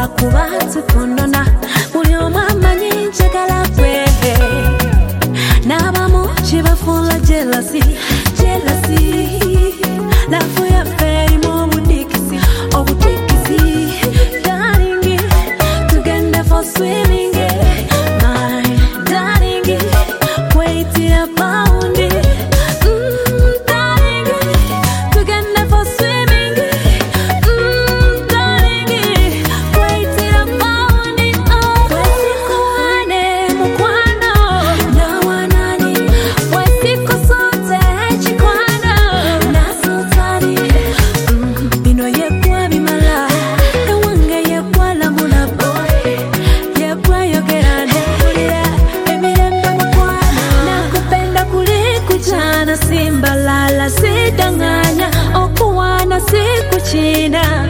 kubantu konona ulio mama nyinche galakwe naba muchi bafula jealousy la fuya feri mo budikisi darling tugenda for swimming my darling wait till bound darling tugenda for swimming darling wait till bound wasikuane mukwano na wanani wasiku sote chikwano na sultani bino yekwa bimala ewange yekwa la mulabo yekwa yogerane emirembe mukwano nakupenda kulikuchana simbalala sidanganya okuwana sikuchina